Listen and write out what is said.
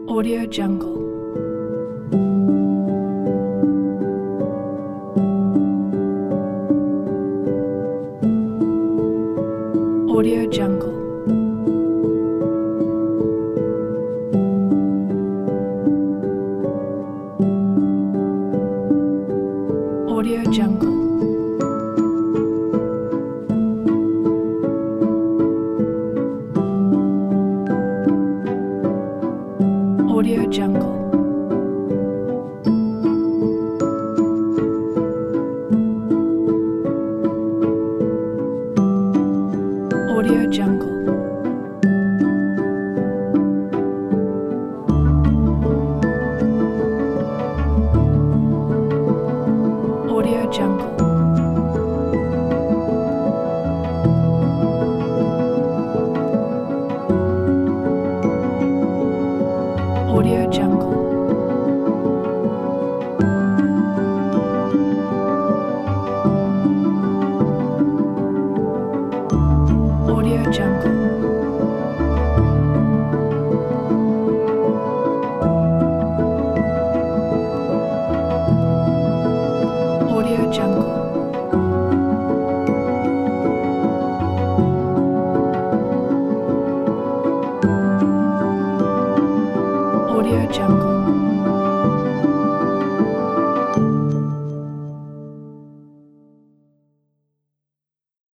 Audio Jungle. Audio Jungle. Audio Jungle. Audio Jungle. Audio Jungle. Audio Jungle. Audio Jungle. Audio Jungle. Audio Jungle. Audio Jungle.